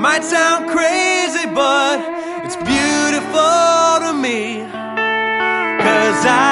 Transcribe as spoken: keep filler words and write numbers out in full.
might sound crazy, but it's beautiful to me. 'Cause I